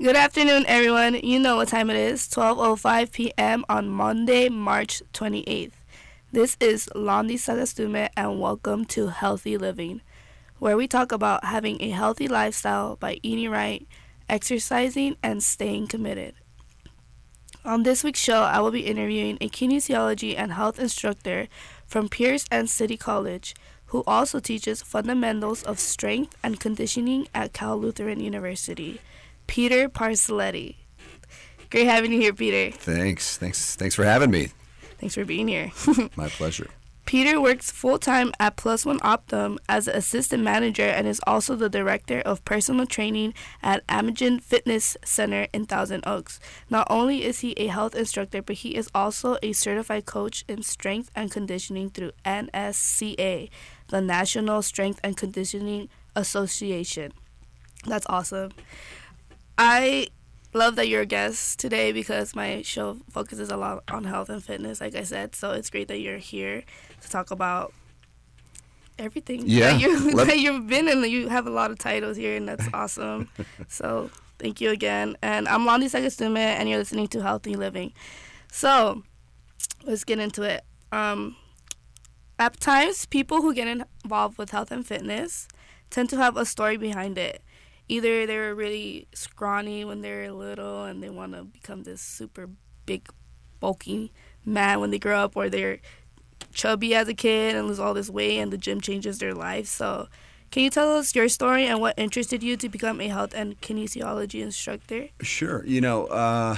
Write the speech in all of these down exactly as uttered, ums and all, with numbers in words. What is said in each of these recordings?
Good afternoon, everyone. You know what time it is, twelve oh five p.m. on Monday, March twenty-eighth. This is Londi Sagastume, and welcome to Healthy Living, where we talk about having a healthy lifestyle by eating right, exercising, and staying committed. On this week's show, I will be interviewing a kinesiology and health instructor from Pierce and City College, who also teaches fundamentals of strength and conditioning at Cal Lutheran University, Peter Parcelletti. Great having you here, Peter. Thanks. Thanks. Thanks for having me. Thanks for being here. My pleasure. Peter works full-time at Plus One Optum as an assistant manager and is also the director of personal training at Imogen Fitness Center in Thousand Oaks. Not only is he a health instructor, but he is also a certified coach in strength and conditioning through N S C A, the National Strength and Conditioning Association. That's awesome. I love that you're a guest today because my show focuses a lot on health and fitness, like I said. So it's great that you're here to talk about everything yeah, that, you, let- that you've been in. You have a lot of titles here, and that's awesome. So thank you again. And I'm Londi Sagastume, and you're listening to Healthy Living. So let's get into it. Um, at times, people who get involved with health and fitness tend to have a story behind it. Either they were really scrawny when they were little and they want to become this super big, bulky man when they grow up, or they're chubby as a kid and lose all this weight and the gym changes their life. So can you tell us your story and what interested you to become a health and kinesiology instructor? Sure. You know, uh,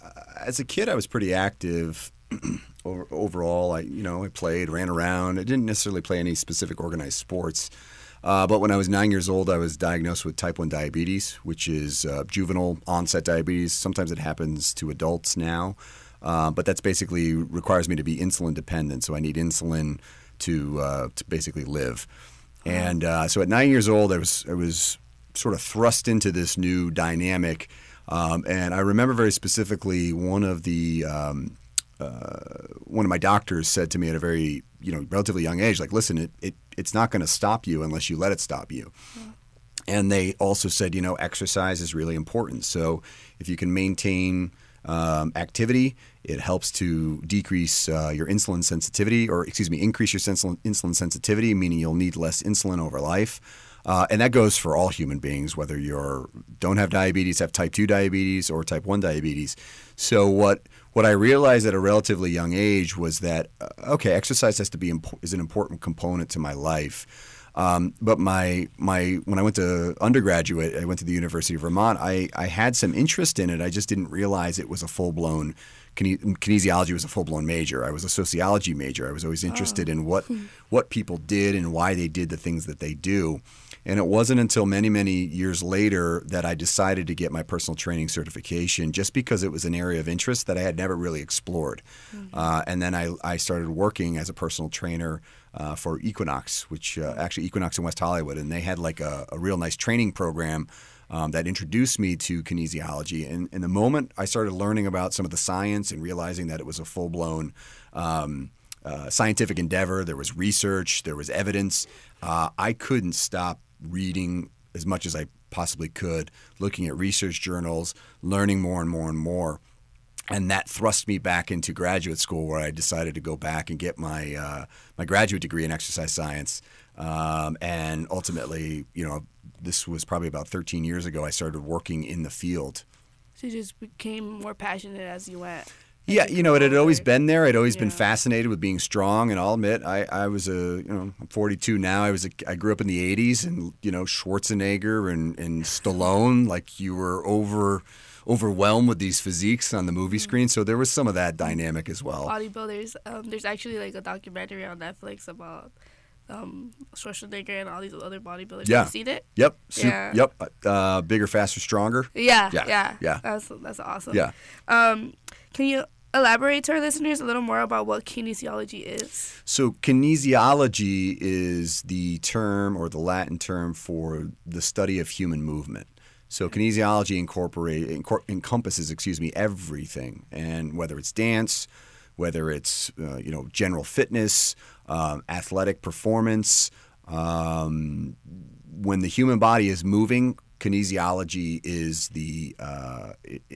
as a kid, I was pretty active. Over, overall, I you know I played, ran around. I didn't necessarily play any specific organized sports. Uh, but when I was nine years old, I was diagnosed with type one diabetes, which is uh, juvenile onset diabetes. Sometimes it happens to adults now, uh, but that's basically requires me to be insulin dependent. So I need insulin to uh, to basically live. And uh, so at nine years old, I was I was sort of thrust into this new dynamic. Um, and I remember very specifically one of the um, uh, one of my doctors said to me at a very you know relatively young age, like, listen, it, it it's not going to stop you unless you let it stop you. Yeah. And they also said, you know, exercise is really important. So if you can maintain um, activity, it helps to decrease uh, your insulin sensitivity, or excuse me, increase your insulin, insulin sensitivity, meaning you'll need less insulin over life. Uh, and that goes for all human beings, whether you don't have diabetes, have type two diabetes, or type one diabetes. So what what I realized at a relatively young age was that, uh, okay, exercise has to be imp- is an important component to my life. Um, but my my when I went to undergraduate, I went to the University of Vermont. I, I had some interest in it. I just didn't realize it was a full blown kine- kinesiology was a full blown major. I was a sociology major. I was always interested oh. in what what people did and why they did the things that they do. And it wasn't until many, many years later that I decided to get my personal training certification, just because it was an area of interest that I had never really explored. Mm-hmm. Uh, and then I, I started working as a personal trainer uh, for Equinox, which uh, actually Equinox in West Hollywood. And they had like a, a real nice training program um, that introduced me to kinesiology. And, and the moment I started learning about some of the science and realizing that it was a full-blown um, uh, scientific endeavor, there was research, there was evidence, uh, I couldn't stop reading as much as I possibly could, looking at research journals, learning more and more and more. And that thrust me back into graduate school, where I decided to go back and get my uh, my graduate degree in exercise science. Um, and ultimately, you know, this was probably about thirteen years ago, I started working in the field. So you just became more passionate as you went? Yeah, you know, it had always been there. I'd always yeah. been fascinated with being strong, and I'll admit, I, I was a, you know, I'm forty-two now. I was, a, I grew up in the eighties, and you know, Schwarzenegger and, and Stallone, like you were over, overwhelmed with these physiques on the movie screen. So there was some of that dynamic as well. Bodybuilders. Um, there's actually like a documentary on Netflix about um, Schwarzenegger and all these other bodybuilders. Yeah. Have you seen it? Yep. Sup- Yeah. Yep. Uh, bigger, faster, stronger. Yeah. Yeah. Yeah. Yeah. That's that's awesome. Yeah. Um, can you elaborate to our listeners a little more about what kinesiology is? So kinesiology is the term, or the Latin term, for the study of human movement. So kinesiology incorporate encor- encompasses, excuse me, everything, and whether it's dance, whether it's uh, you know general fitness, um, athletic performance. Um, when the human body is moving, kinesiology is the uh,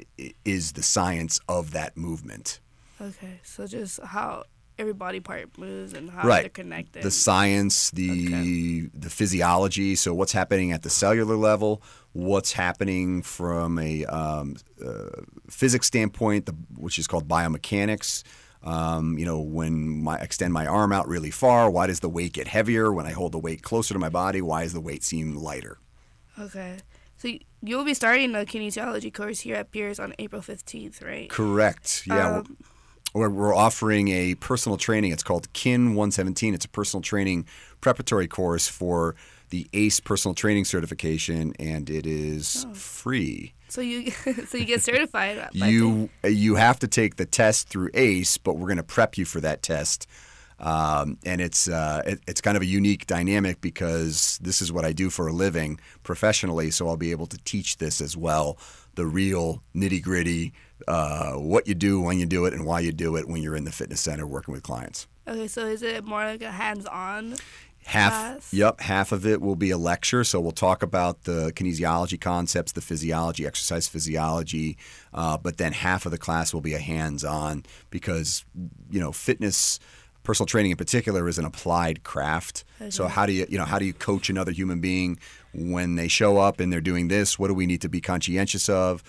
is the science of that movement. Okay, so just how every body part moves and how Right. they're connected. The science, the Okay. the physiology. So what's happening at the cellular level? What's happening from a um, uh, physics standpoint, the, which is called biomechanics. Um, you know, when I extend my arm out really far, why does the weight get heavier? When I hold the weight closer to my body, why does the weight seem lighter? Okay. So y- you'll be starting a kinesiology course here at Pierce on April fifteenth, right? Correct. Yeah. Um, we're, we're offering a personal training. It's called Kin one seventeen. It's a personal training preparatory course for the A C E personal training certification, and it is Oh. free. So you so you get certified. by You you have to take the test through A C E, but we're going to prep you for that test. Um, and it's uh, it, it's kind of a unique dynamic because this is what I do for a living professionally, so I'll be able to teach this as well, the real nitty-gritty, uh, what you do, when you do it, and why you do it when you're in the fitness center working with clients. Okay, so is it more like a hands-on Half, class? yep, half of it will be a lecture. So we'll talk about the kinesiology concepts, the physiology, exercise physiology, uh, but then half of the class will be a hands-on because, you know, fitness, personal training in particular, is an applied craft. So Okay. how do you, you know, how do you coach another human being when they show up and they're doing this? What do we need to be conscientious of?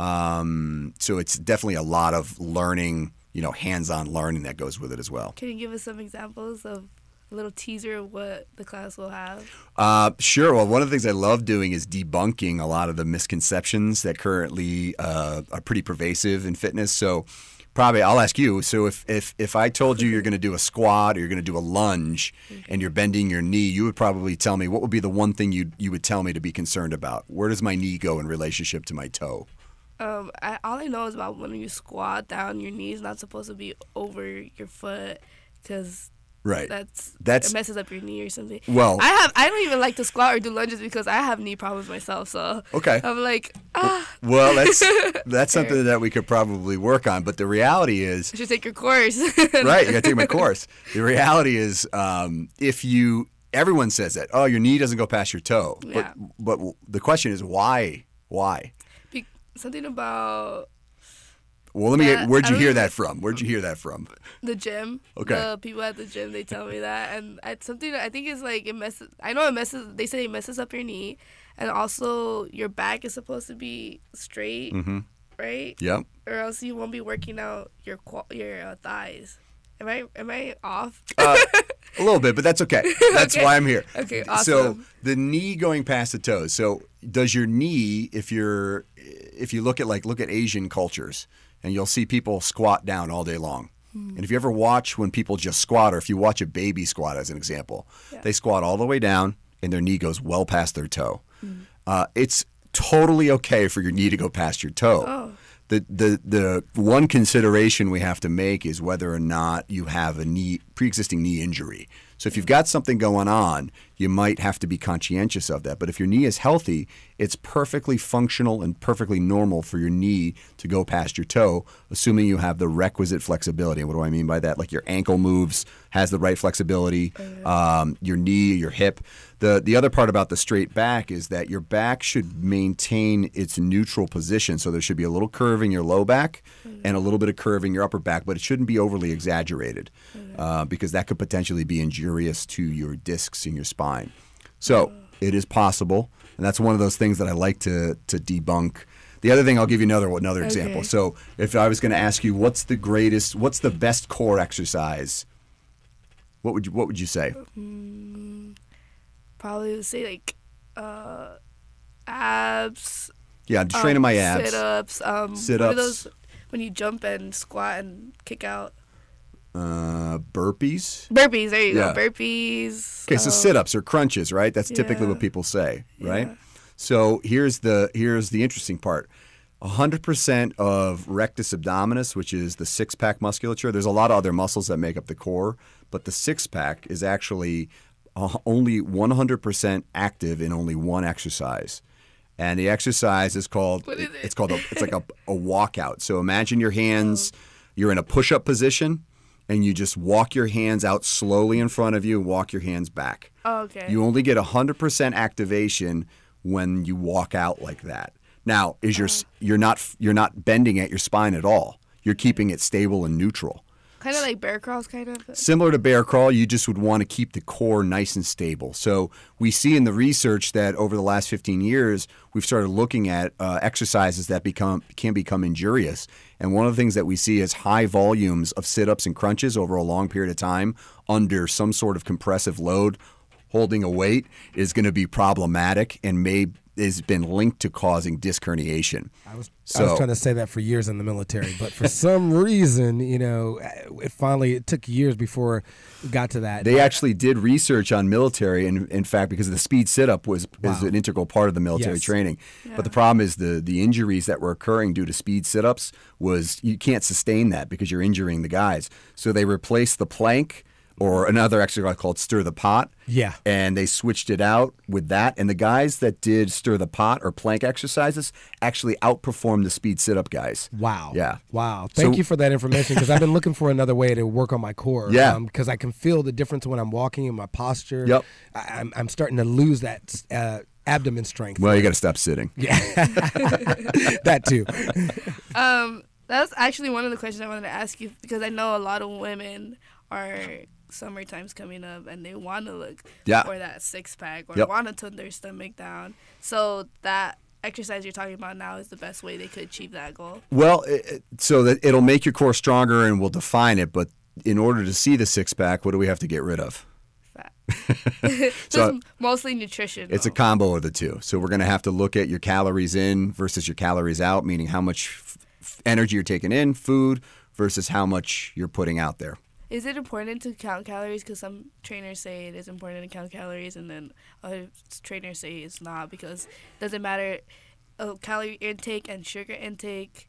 Um, so it's definitely a lot of learning, you know, hands-on learning that goes with it as well. Can you give us some examples of a little teaser of what the class will have? Uh, sure. Well, one of the things I love doing is debunking a lot of the misconceptions that currently uh, are pretty pervasive in fitness. So probably I'll ask you. So if, if, if I told you you're going to do a squat or you're going to do a lunge and you're bending your knee, you would probably tell me what would be the one thing you you would tell me to be concerned about. Where does my knee go in relationship to my toe? Um, I, all I know is about when you squat down, your knee is not supposed to be over your foot because Right. that's, That's- it messes up your knee or something. Well- I have I don't even like to squat or do lunges because I have knee problems myself. So Okay. I'm like, ah, Well, that's that's something that we could probably work on. But the reality is, I should take your course. right, you got to take my course. The reality is, um, if you, everyone says that, oh, your knee doesn't go past your toe. Yeah. But, but the question is, why? Why? Be- something about Well, let me Yeah, get, where'd I you don't hear even- that from? Where'd you hear that from? the gym. Okay. The people at the gym, they tell me that, and it's something that I think is like it messes. I know it messes. They say it messes up your knee, and also your back is supposed to be straight, Mm-hmm. right? Yep. Or else you won't be working out your qual- your uh, thighs. Am I am I off? Uh, a little bit, but that's okay. That's Okay. why I'm here. Okay, So awesome. the knee going past the toes. So does your knee, if you're, if you look at like look at Asian cultures, and you'll see people squat down all day long. Hmm. And if you ever watch when people just squat, or if you watch a baby squat as an example, Yeah. they squat all the way down, and their knee goes well past their toe. Hmm. Uh, it's totally okay for your knee to go past your toe. Oh. The, the the one consideration we have to make is whether or not you have a knee pre-existing knee injury. So if you've got something going on, you might have to be conscientious of that. But if your knee is healthy, it's perfectly functional and perfectly normal for your knee to go past your toe, assuming you have the requisite flexibility. And what do I mean by that? Like your ankle moves, has the right flexibility, um, your knee, your hip. The the other part about the straight back is that your back should maintain its neutral position. So there should be a little curve in your low back and a little bit of curve in your upper back, but it shouldn't be overly exaggerated uh, because that could potentially be injurious to your discs in your spine. So it is possible, and that's one of those things that I like to to debunk. The other thing, I'll give you another another example. Okay. So if I was going to ask you, what's the greatest, what's the best core exercise? What would you What would you say? Probably would say like uh, abs. Yeah, I'm just training my abs. Sit ups. Um, Sit-ups. What are those when you jump and squat and kick out? Uh, burpees. Burpees. There you Yeah. go. Burpees. Okay, so um, sit-ups or crunches, right? That's typically yeah. what people say, right? Yeah. So here's the here's the interesting part. one hundred percent of rectus abdominis, which is the six-pack musculature, there's a lot of other muscles that make up the core, but the six-pack is actually uh, only one hundred percent active in only one exercise. And the exercise is called What is it? it's called a, it's like a, a walkout. So imagine your hands, you're in a push-up position, and you just walk your hands out slowly in front of you and walk your hands back. Oh, okay. You only get one hundred percent activation when you walk out like that. Now, is your you're not you're not bending at your spine at all. You're keeping it stable and neutral. Kind of like bear crawls, kind of? Similar to bear crawl, you just would want to keep the core nice and stable. So we see in the research that over the last fifteen years, we've started looking at uh, exercises that become can become injurious. And one of the things that we see is high volumes of sit-ups and crunches over a long period of time under some sort of compressive load, holding a weight, is going to be problematic and may has been linked to causing disc herniation. I was, so, I was trying to say that for years in the military, but for some reason, you know, it finally it took years before we got to that. They actually did research on military, and in fact, because the speed sit-up was wow. is an integral part of the military yes. training. Yeah. But the problem is the the injuries that were occurring due to speed sit-ups was you can't sustain that because you're injuring the guys. So they replaced the plank or another exercise called stir the pot. Yeah. And they switched it out with that. And the guys that did stir the pot or plank exercises actually outperformed the speed sit-up guys. Wow. Yeah. Wow. Thank so, you for that information because I've been looking for another way to work on my core. Yeah. Because um, I can feel the difference when I'm walking in my posture. Yep. I, I'm, I'm starting to lose that uh, abdomen strength. Well, you got to stop sitting. Yeah. That too. Um, that's actually one of the questions I wanted to ask you because I know a lot of women are summertime's coming up and they want to look yeah. for that six pack or yep. want to tone their stomach down. So that exercise you're talking about now is the best way they could achieve that goal. Well, it, so that it'll make your core stronger and will define it. But in order to see the six pack, what do we have to get rid of? Fat. So it's mostly nutrition. It's though. a combo of the two. So we're going to have to look at your calories in versus your calories out, meaning how much f- energy you're taking in, food, versus how much you're putting out there. Is it important to count calories? Because some trainers say it is important to count calories, and then other trainers say it's not because it doesn't matter uh, calorie intake and sugar intake.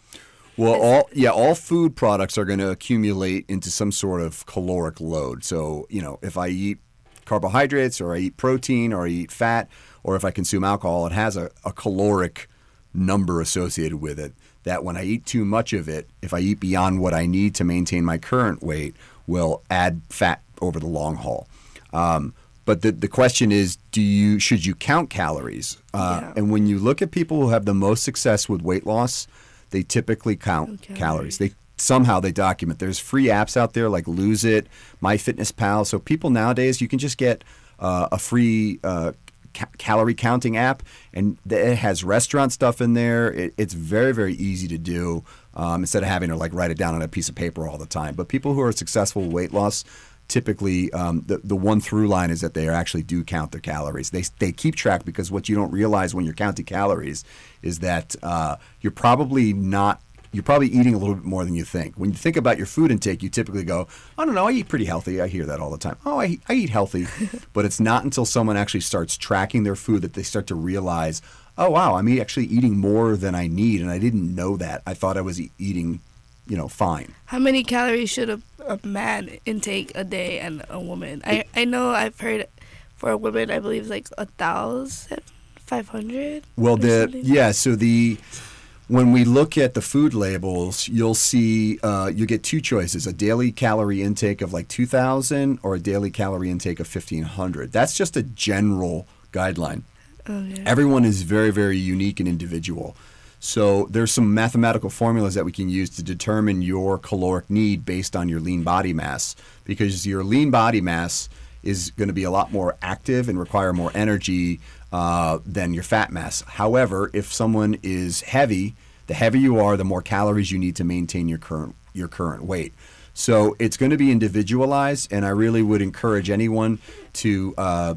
Well, all yeah, all food products are going to accumulate into some sort of caloric load. So, you know, if I eat carbohydrates or I eat protein or I eat fat or if I consume alcohol, it has a, a caloric number associated with it that when I eat too much of it, if I eat beyond what I need to maintain my current weight, will add fat over the long haul. Um, but the the question is, do you should you count calories? Uh, Yeah. And when you look at people who have the most success with weight loss, they typically count Okay. calories. They somehow they document. There's free apps out there like Lose It, MyFitnessPal. So people nowadays, you can just get uh, a free uh, ca- calorie counting app, and it has restaurant stuff in there. It, it's very, very easy to do um, instead of having to like write it down on a piece of paper all the time. But people who are successful with weight loss, typically um, the, the one through line is that they actually do count their calories. They, they keep track because what you don't realize when you're counting calories is that uh, you're probably not you're probably eating a little bit more than you think. When you think about your food intake, you typically go, I don't know, I eat pretty healthy. I hear that all the time. Oh, I, I eat healthy. But it's not until someone actually starts tracking their food that they start to realize, oh, wow, I'm actually eating more than I need, and I didn't know that. I thought I was e- eating, you know, fine. How many calories should a, a man intake a day and a woman? I, I know I've heard for a woman, I believe it's like a thousand five hundred. Well, the yeah, so the when we look at the food labels, you'll see uh, you get two choices: a daily calorie intake of like two thousand or a daily calorie intake of fifteen hundred. That's just a general guideline. Okay. Everyone is very, very unique and individual. So there's some mathematical formulas that we can use to determine your caloric need based on your lean body mass, because your lean body mass is going to be a lot more active and require more energy uh, than your fat mass. However, if someone is heavy, the heavier you are, the more calories you need to maintain your current your current weight. So it's going to be individualized, and I really would encourage anyone to uh,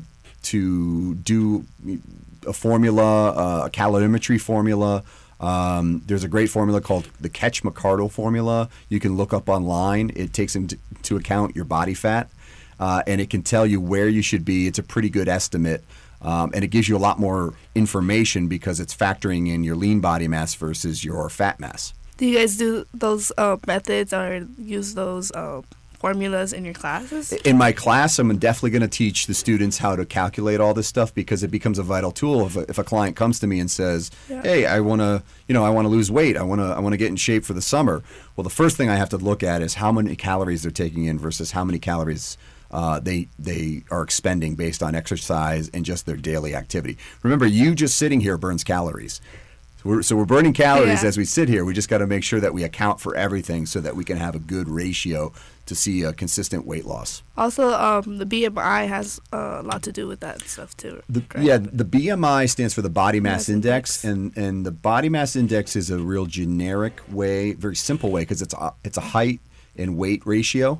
to do a formula, uh, a calorimetry formula. Um, there's a great formula called the Ketch-McArdle formula. You can look up online. It takes into to account your body fat, uh, and it can tell you where you should be. It's a pretty good estimate, um, and it gives you a lot more information because it's factoring in your lean body mass versus your fat mass. Do you guys do those uh, methods or use those uh, formulas in your classes? In my class, I'm definitely going to teach the students how to calculate all this stuff because it becomes a vital tool. If a, if a client comes to me and says, Yeah. "Hey, I want to, you know, I want to lose weight. I want to, I want to get in shape for the summer." Well, the first thing I have to look at is how many calories they're taking in versus how many calories uh, they they are expending based on exercise and just their daily activity. Remember, you just sitting here burns calories. So we're, so we're burning calories Yeah. as we sit here. We just got to make sure that we account for everything so that we can have a good ratio to see a consistent weight loss. Also, um, the B M I has uh, a lot to do with that stuff too. The, correct? yeah, the B M I stands for the body mass Mass index, index. and and the body mass index is a real generic way, very simple way, because it's a, it's a height and weight ratio.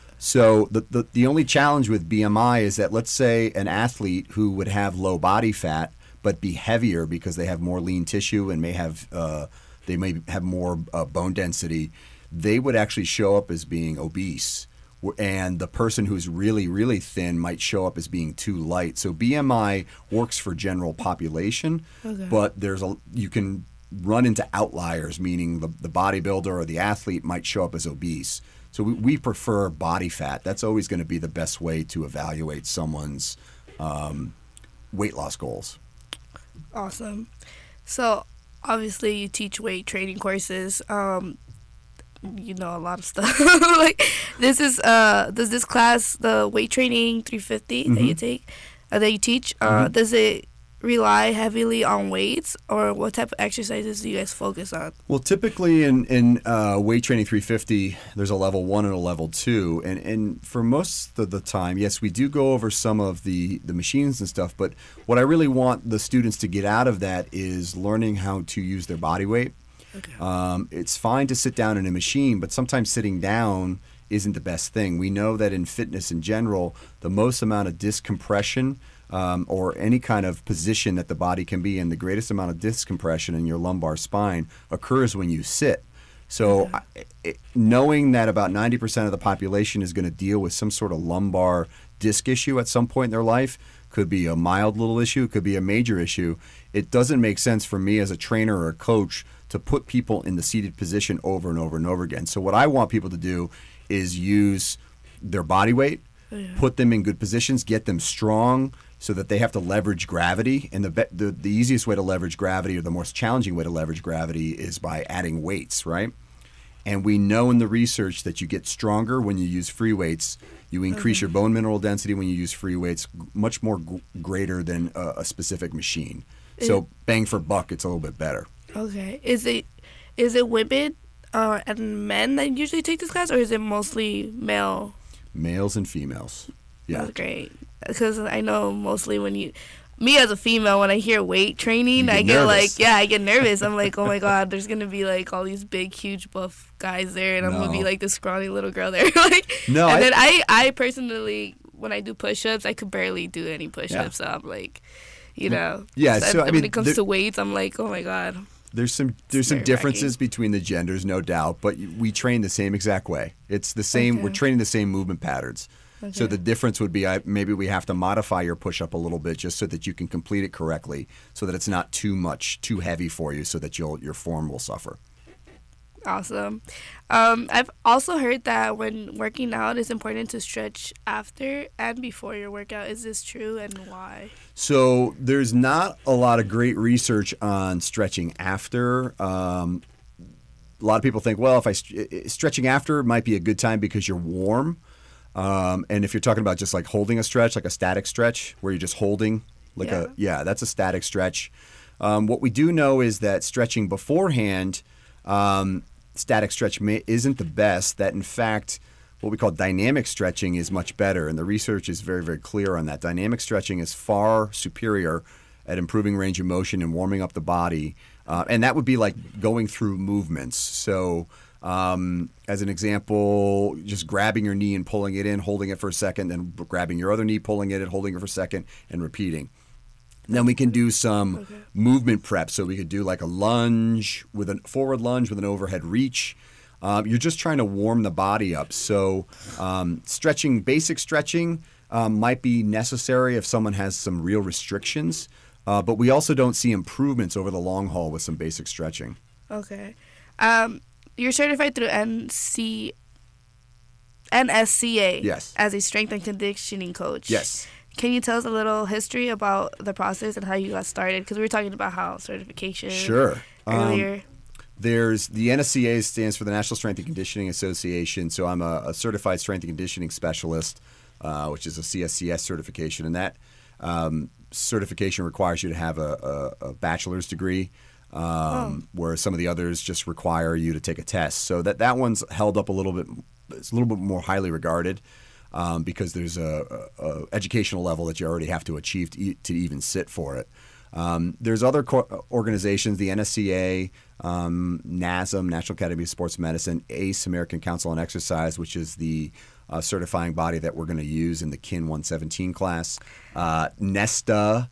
So the, the the only challenge with B M I is that, let's say an athlete who would have low body fat but be heavier because they have more lean tissue and may have uh, they may have more uh, bone density, they would actually show up as being obese. And the person who's really, really thin might show up as being too light. So B M I works for general population, Okay. but there's a you can run into outliers, meaning the, the bodybuilder or the athlete might show up as obese. So we, we prefer body fat. That's always going to be the best way to evaluate someone's um, weight loss goals. Awesome. So obviously you teach weight training courses. Um, you know a lot of stuff. Like this is uh does this class, the weight training three fifty that you take, uh, that you teach, uh, Mhm. does it rely heavily on weights, or what type of exercises do you guys focus on? Well, typically in, in uh, weight training three fifty, there's a level one and a level two. And, and for most of the time, yes, we do go over some of the, the machines and stuff. But what I really want the students to get out of that is learning how to use their body weight. Okay. Um, it's fine to sit down in a machine, but sometimes sitting down isn't the best thing. We know that in fitness in general, the most amount of discompression um, or any kind of position that the body can be in, the greatest amount of discompression in your lumbar spine occurs when you sit. So I, it, knowing that about ninety percent of the population is going to deal with some sort of lumbar disc issue at some point in their life, could be a mild little issue, could be a major issue, it doesn't make sense for me as a trainer or a coach to put people in the seated position over and over and over again. So what I want people to do is use their body weight, Yeah. put them in good positions, get them strong so that they have to leverage gravity. And the, be- the the easiest way to leverage gravity, or the most challenging way to leverage gravity, is by adding weights, right? And we know in the research that you get stronger when you use free weights. You increase your bone mineral density when you use free weights, g- much more g- greater than a, a specific machine. So bang for buck, it's a little bit better. Okay. Is it is it women uh, and men that usually take this class, or is it mostly male? Males and females. Yeah. That's great. Because I know mostly when you, me as a female, when I hear weight training, You get I get nervous. like, yeah, I get nervous. I'm like, oh my God, there's going to be like all these big, huge, buff guys there, and I'm going to be No. like this scrawny little girl there. Like, No, and I- then I, I personally, when I do push-ups, I could barely do any push-ups. Yeah. So I'm like, you know. Yeah, So so, I when mean, it comes there- to weights, I'm like, oh my God. There's some there's some nerve-wracking. differences between the genders, no doubt, but we train the same exact way. It's the same. We're Okay. training the same movement patterns. So Okay. the difference would be I, maybe we have to modify your push-up a little bit just so that you can complete it correctly, so that it's not too much, too heavy for you, so that you'll your form will suffer. Awesome. Um, I've also heard that when working out, it's important to stretch after and before your workout. Is this true, and why? So there's not a lot of great research on stretching after. Um, a lot of people think, well, if I st- stretching after might be a good time because you're warm. Um, and if you're talking about just like holding a stretch, like a static stretch where you're just holding, like Yeah. a yeah, that's a static stretch. Um, what we do know is that stretching beforehand, um, static stretch may, isn't the best. That in fact, what we call dynamic stretching is much better, and the research is very, very clear on that. Dynamic stretching is far superior at improving range of motion and warming up the body, uh, and that would be like going through movements. So. Um, as an example, just grabbing your knee and pulling it in, holding it for a second, then grabbing your other knee, pulling it in, holding it for a second, and repeating. And then we can do some Okay. movement prep. So we could do like a lunge with a forward lunge with an overhead reach. Um, you're just trying to warm the body up. So um, stretching, basic stretching um, might be necessary if someone has some real restrictions. Uh, but we also don't see improvements over the long haul with some basic stretching. Okay. Um, you're certified through N C N S C A Yes. as a strength and conditioning coach. Yes. Can you tell us a little history about the process and how you got started? Because we were talking about how certification Sure. Um, earlier. There's the N S C A stands for the National Strength and Conditioning Association. So I'm a, a certified strength and conditioning specialist. uh, which is a C S C S certification, and that um, certification requires you to have a, a, a bachelor's degree, um, oh. where some of the others just require you to take a test. So that that one's held up a little bit. It's a little bit more highly regarded um, because there's a, a, a educational level that you already have to achieve to, e- to even sit for it. Um, there's other co- organizations, the N S C A, um, NASM, National Academy of Sports Medicine, A C E, American Council on Exercise, which is the uh, certifying body that we're going to use in the K I N one seventeen class, uh, NESTA,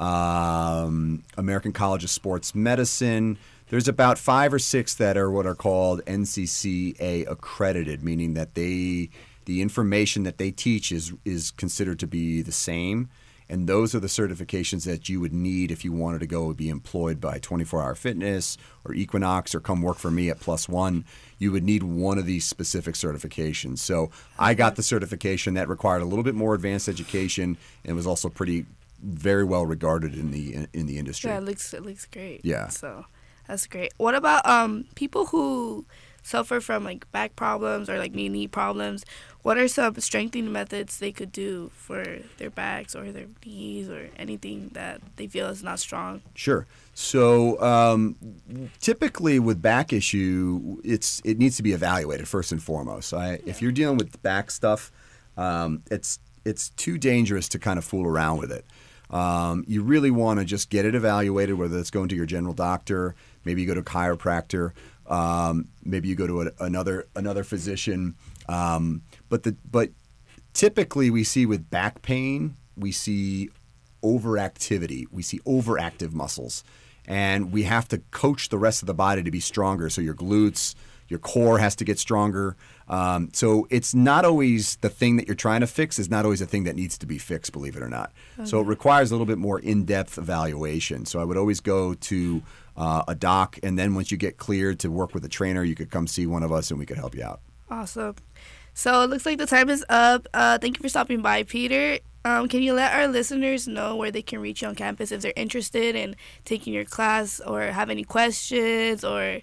um, American College of Sports Medicine. There's about five or six that are what are called N C C A accredited, meaning that they the information that they teach is is considered to be the same. And those are the certifications that you would need if you wanted to go be employed by twenty-four hour Fitness or Equinox or come work for me at Plus One. You would need one of these specific certifications. So I got the certification that required a little bit more advanced education and was also pretty very well regarded in the in, in the industry. Yeah, it looks it looks great. Yeah. So that's great. What about um people who suffer from like back problems or like knee knee problems? What are some strengthening methods they could do for their backs or their knees or anything that they feel is not strong? Sure. So um, typically with back issue, it's it needs to be evaluated first and foremost. I, yeah. If you're dealing with back stuff, um, it's it's too dangerous to kind of fool around with it. Um, you really want to just get it evaluated, whether it's going to your general doctor, maybe you go to a chiropractor, um, maybe you go to a, another another physician. Um, but the but typically we see with back pain, we see overactivity, we see overactive muscles, and we have to coach the rest of the body to be stronger. So your glutes, your core has to get stronger. Um, so it's not always the thing that you're trying to fix is not always the thing that needs to be fixed, believe it or not. Okay. So it requires a little bit more in-depth evaluation. So I would always go to uh, a doc, and then once you get cleared to work with a trainer, you could come see one of us and we could help you out. Awesome. So it looks like the time is up. Uh, thank you for stopping by, Peter. Um, can you let our listeners know where they can reach you on campus if they're interested in taking your class or have any questions or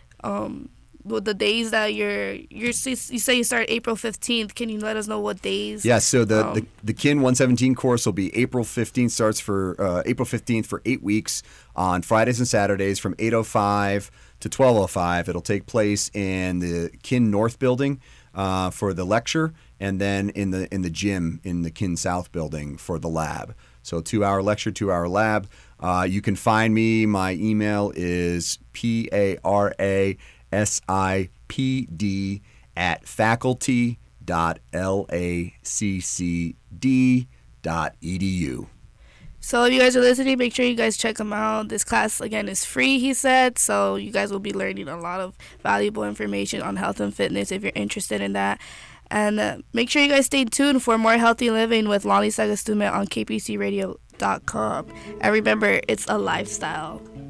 um, the days that you're, you're, you say you start April fifteenth. Can you let us know what days? Yeah, so the, um, the, the K I N one seventeen course will be April fifteenth, starts for uh, April fifteenth for eight weeks on Fridays and Saturdays from eight oh five to twelve oh five. It'll take place in the K I N North building uh, for the lecture, and then in the in the gym in the K I N South building for the lab. So two-hour lecture, two-hour lab. Uh, you can find me. My email is P A R A S I P D at faculty dot L A C C D dot E D U. So if you guys are listening, make sure you guys check them out. This class, again, is free, he said. So you guys will be learning a lot of valuable information on health and fitness if you're interested in that. And uh, make sure you guys stay tuned for more Healthy Living with Lonnie Sagastume on K P C radio dot com. And remember, it's a lifestyle.